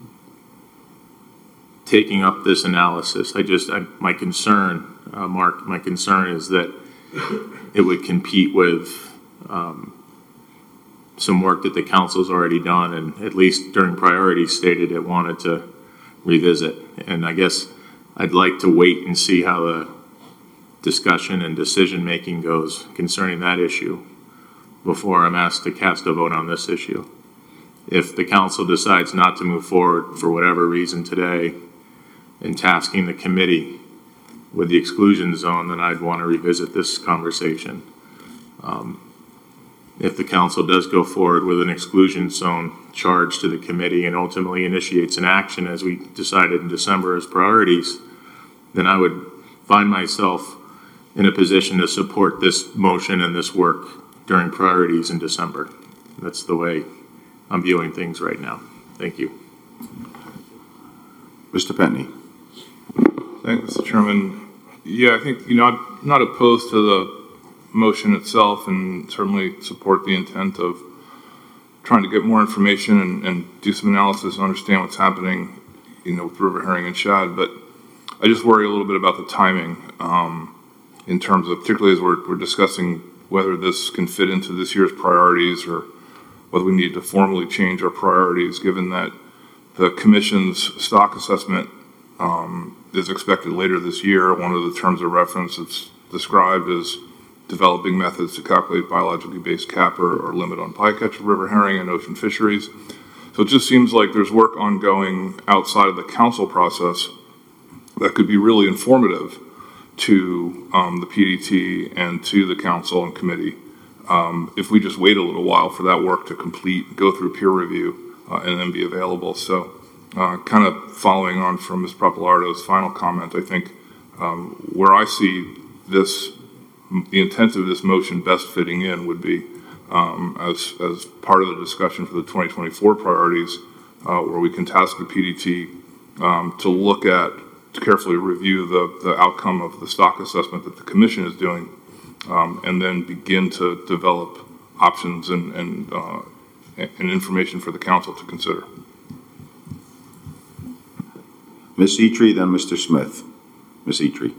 taking up this analysis, I just, I, my concern, uh, Mark, my concern is that it would compete with um, some work that the council's already done, and at least during priorities stated it wanted to revisit. And I guess I'd like to wait and see how the discussion and decision making goes concerning that issue before I'm asked to cast a vote on this issue. If the council decides not to move forward for whatever reason today in tasking the committee with the exclusion zone, then I'd want to revisit this conversation. Um, if the council does go forward with an exclusion zone charge to the committee and ultimately initiates an action as we decided in December as priorities, then I would find myself in a position to support this motion and this work during priorities in December. That's the way I'm viewing things right now. Thank you. Mister Petney. Thank you, Mister Chairman. Yeah, I think, you know, I'm not opposed to the motion itself and certainly support the intent of trying to get more information and, and do some analysis and understand what's happening, you know, with river herring and shad. But I just worry a little bit about the timing um, in terms of, particularly as we're, we're discussing whether this can fit into this year's priorities or whether we need to formally change our priorities, given that the commission's stock assessment um, is expected later this year. One of the terms of reference that's described as developing methods to calculate biologically based capper or limit on bycatch of river herring and ocean fisheries. So it just seems like there's work ongoing outside of the council process that could be really informative to um, the P D T and to the council and committee um, if we just wait a little while for that work to complete, go through peer review, uh, and then be available. So uh, kind of following on from Miz Papalardo's final comment, I think um, where I see this, the intent of this motion best fitting in would be um, as, as part of the discussion for the twenty twenty-four priorities, uh, where we can task the P D T um, to look at, to carefully review the, the outcome of the stock assessment that the commission is doing, um, and then begin to develop options and, and, uh, and information for the council to consider. Miz Etrie, then Mister Smith. Miz Etrie.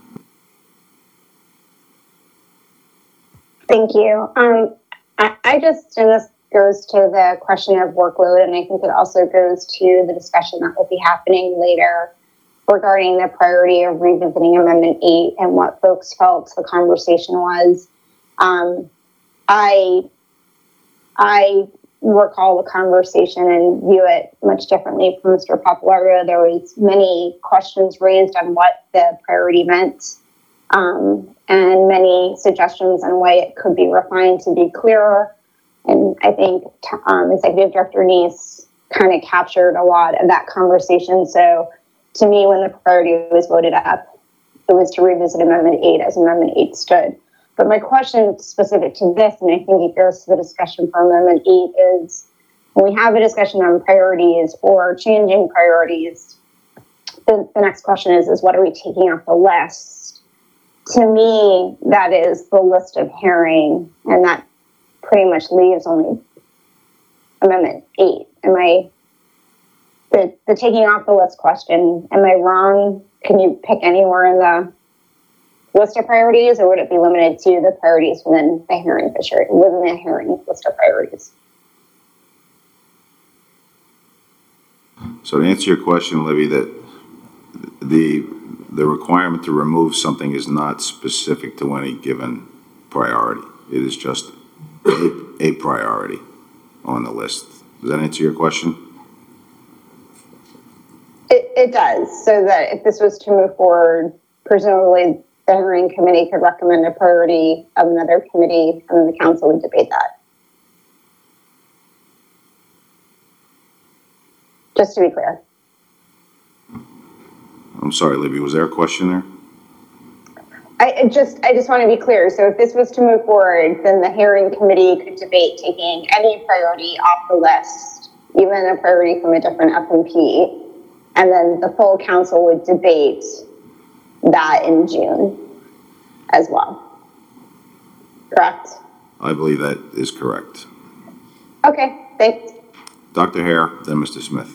Thank you. Um, I, I just, and this goes to the question of workload, and I think it also goes to the discussion that will be happening later regarding the priority of revisiting Amendment eight and what folks felt the conversation was. Um, I, I recall the conversation and view it much differently from Mister Papalardo. There was many questions raised on what the priority meant, um, and many suggestions on why it could be refined to be clearer. And I think um, Executive Director Neese kind of captured a lot of that conversation. So to me, when the priority was voted up, it was to revisit Amendment eight as Amendment eight stood. But my question specific to this, and I think it goes to the discussion for Amendment eight, is when we have a discussion on priorities or changing priorities, the, the next question is, is what are we taking off the list? To me, that is the list of herring, and that pretty much leaves only Amendment eight. Am I, the, the taking off the list question, am I wrong? Can you pick anywhere in the list of priorities, or would it be limited to the priorities within the herring fishery, within the herring list of priorities? So to answer your question, Libby, that the, the requirement to remove something is not specific to any given priority. It is just a, a priority on the list. Does that answer your question? It, it does, so that if this was to move forward, presumably the herring committee could recommend a priority of another committee, and then the council would debate that. Just to be clear. I'm sorry, Libby, was there a question there? I I just, I just want to be clear. So if this was to move forward, then the herring committee could debate taking any priority off the list, even a priority from a different F M P, and then the full council would debate that in June as well. Correct? I believe that is correct. Okay, thanks. Doctor Hare, then Mister Smith.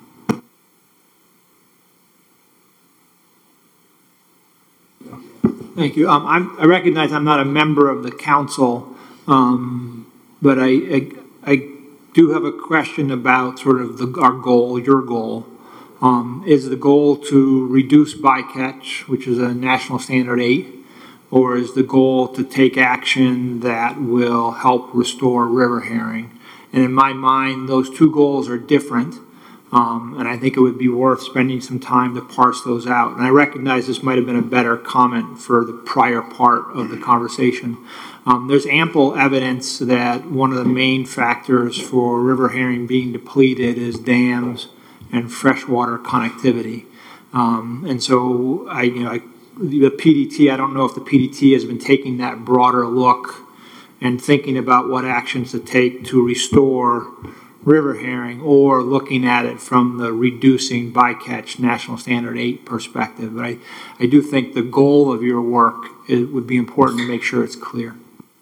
Thank you. Um, I'm, I recognize I'm not a member of the council, um, but I, I, I do have a question about sort of the, our goal, your goal. Um, is the goal to reduce bycatch, which is a national standard eight, or is the goal to take action that will help restore river herring? And in my mind, those two goals are different. Um, and I think it would be worth spending some time to parse those out. And I recognize this might have been a better comment for the prior part of the conversation. Um, there's ample evidence that one of the main factors for river herring being depleted is dams and freshwater connectivity. Um, and so I, you know, I, the P D T, I don't know if the P D T has been taking that broader look and thinking about what actions to take to restore river herring, or looking at it from the reducing bycatch national standard eight perspective. But I, I do think the goal of your work, it would be important to make sure it's clear.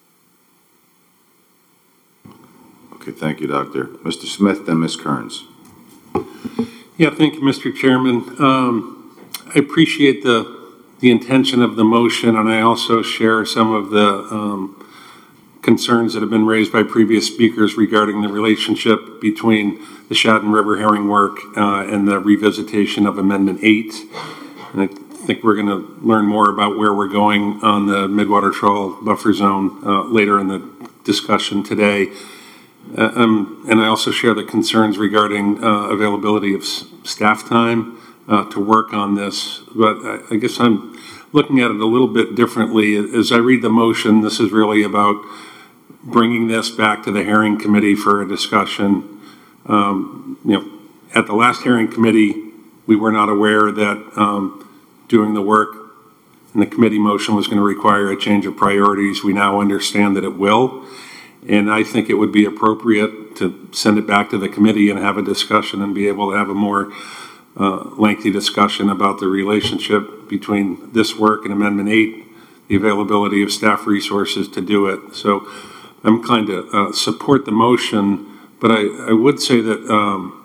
Okay, thank you, Doctor. Mister Smith, then Miz Kearns. Yeah, thank you, Mister Chairman. Um, I appreciate the, the intention of the motion, and I also share some of the um, concerns that have been raised by previous speakers regarding the relationship between the shad and river herring work uh, and the revisitation of Amendment eight. And I think we're going to learn more about where we're going on the Midwater Trawl Buffer Zone uh, later in the discussion today. Uh, um, and I also share the concerns regarding uh, availability of s staff time uh, to work on this. But I, I guess I'm looking at it a little bit differently. As I read the motion, this is really about bringing this back to the Herring Committee for a discussion. Um, you know, at the last Herring Committee, we were not aware that um, doing the work in the committee motion was going to require a change of priorities. We now understand that it will. And I think it would be appropriate to send it back to the committee and have a discussion and be able to have a more uh, lengthy discussion about the relationship between this work and Amendment eight, the availability of staff resources to do it. So I'm inclined to uh, support the motion, but I, I would say that um,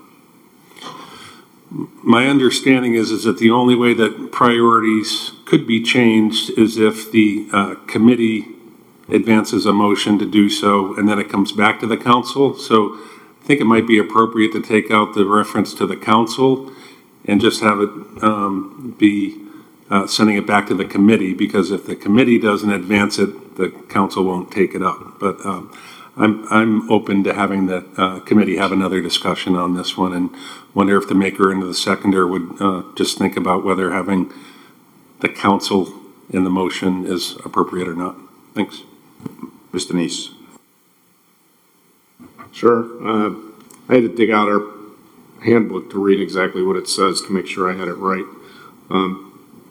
my understanding is, is that the only way that priorities could be changed is if the uh, committee advances a motion to do so, and then it comes back to the council. So I think it might be appropriate to take out the reference to the council and just have it um, be uh, sending it back to the committee, because if the committee doesn't advance it, the council won't take it up. But um, I'm, I'm open to having the uh, committee have another discussion on this one, and wonder if the maker and the seconder would uh, just think about whether having the council in the motion is appropriate or not. Thanks. Mister Neese. Sure. Uh, I had to dig out our handbook to read exactly what it says to make sure I had it right. Um,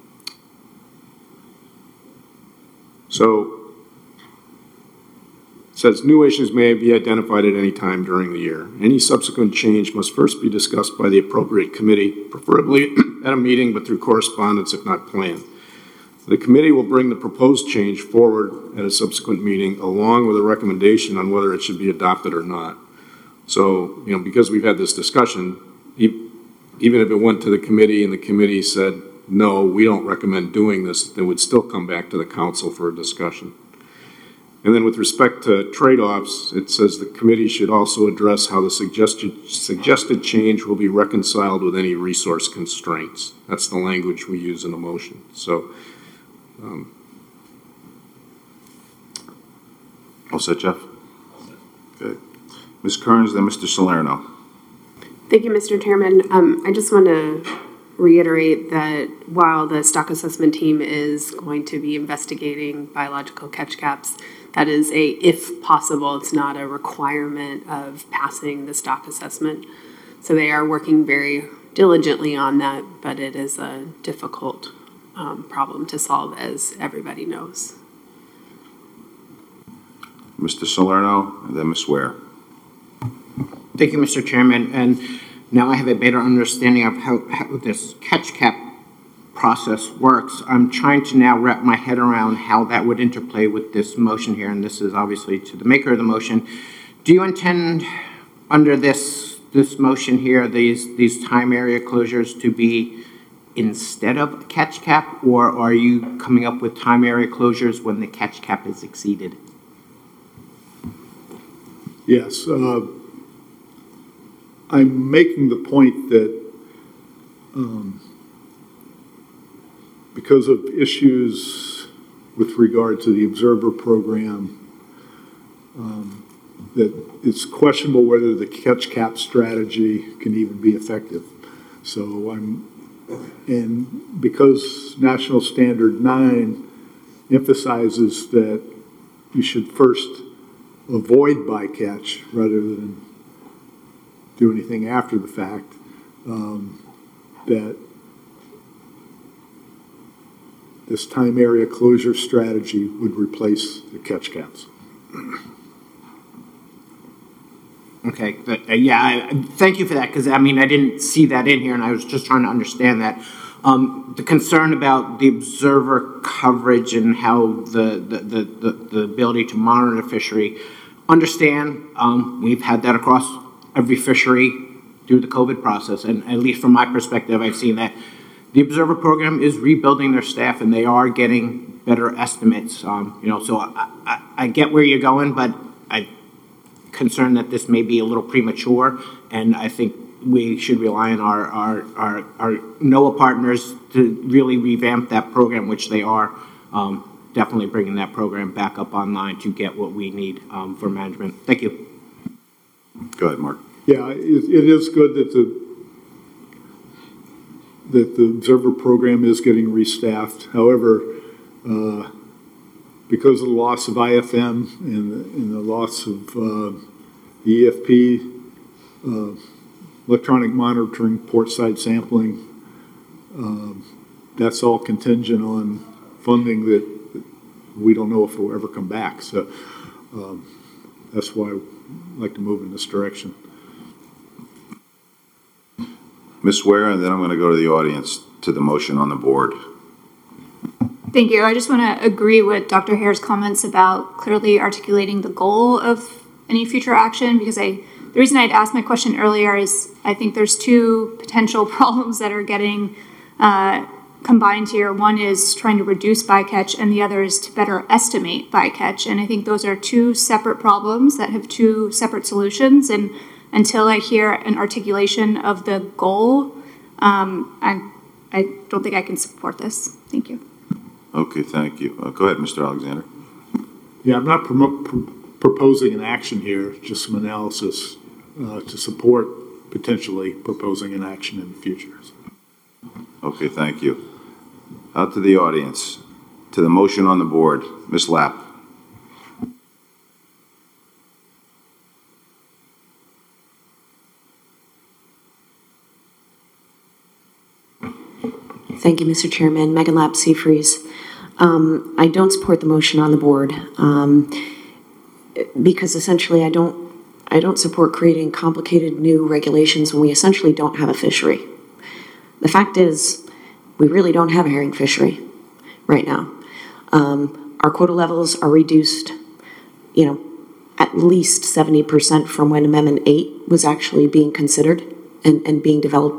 so says new issues may be identified at any time during the year. Any subsequent change must first be discussed by the appropriate committee, preferably at a meeting, but through correspondence if not planned. The committee will bring the proposed change forward at a subsequent meeting along with a recommendation on whether it should be adopted or not. So, you know, because we've had this discussion, e even if it went to the committee and the committee said, no, we don't recommend doing this, it would still come back to the council for a discussion. And then with respect to trade-offs, it says the committee should also address how the suggested, suggested change will be reconciled with any resource constraints. That's the language we use in the motion. So, um, All set, Jeff? Good. Miz Kearns, then Mister Salerno. Thank you, Mister Chairman. Um, I just want to reiterate that while the stock assessment team is going to be investigating biological catch caps, that is a if possible. It's not a requirement of passing the stock assessment. So they are working very diligently on that, but it is a difficult um, problem to solve, as everybody knows. Mister Salerno, and then Miz Ware. Thank you, Mister Chairman. And now I have a better understanding of how, how this catch cap process works. I'm trying to now wrap my head around how that would interplay with this motion here, and this is obviously to the maker of the motion. Do you intend, under this this motion here, these these time area closures to be instead of a catch cap, or are you coming up with time area closures when the catch cap is exceeded? Yes. Uh, I'm making the point that um, because of issues with regard to the observer program, um, that it's questionable whether the catch cap strategy can even be effective. So I'm, and because National Standard nine emphasizes that you should first avoid bycatch rather than do anything after the fact, um, that this time area closure strategy would replace the catch caps. Okay, but, uh, yeah, I, thank you for that, because I mean, I didn't see that in here, and I was just trying to understand that. Um, the concern about the observer coverage and how the, the, the, the, the ability to monitor the fishery, understand, um, we've had that across every fishery through the COVID process, and at least from my perspective, I've seen that the observer program is rebuilding their staff, and they are getting better estimates. Um, you know, so I, I, I get where you're going, but I'm concerned that this may be a little premature, and I think we should rely on our our our, our NOAA partners to really revamp that program, which they are. Um, definitely bringing that program back up online to get what we need um, for management. Thank you. Go ahead, Mark. Yeah, it, it is good that the that the observer program is getting restaffed. However, uh, because of the loss of I F M and the, and the loss of uh, the E F P, uh, electronic monitoring, port side sampling, um, that's all contingent on funding that we don't know if it will ever come back. So um, that's why I'd like to move in this direction. Miz Ware, and then I'm going to go to the audience to the motion on the board. Thank you. I just want to agree with Doctor Hare's comments about clearly articulating the goal of any future action, because I, the reason I'd asked my question earlier is I think there's two potential problems that are getting uh, combined here. One is trying to reduce bycatch, and the other is to better estimate bycatch. And I think those are two separate problems that have two separate solutions. And until I hear an articulation of the goal, um, I, I don't think I can support this. Thank you. Okay, thank you. Uh, go ahead, Mister Alexander. Yeah, I'm not promo pr proposing an action here, just some analysis uh, to support potentially proposing an action in the future. Okay, thank you. Out to the audience, to the motion on the board. Miz Lapp. Thank you, Mister Chairman. Megan Lapp, Seafreeze. Um, I don't support the motion on the board. Um, because essentially I don't, I don't support creating complicated new regulations when we essentially don't have a fishery. The fact is, we really don't have a herring fishery right now. Um, our quota levels are reduced, you know, at least seventy percent from when Amendment eight was actually being considered and, and being developed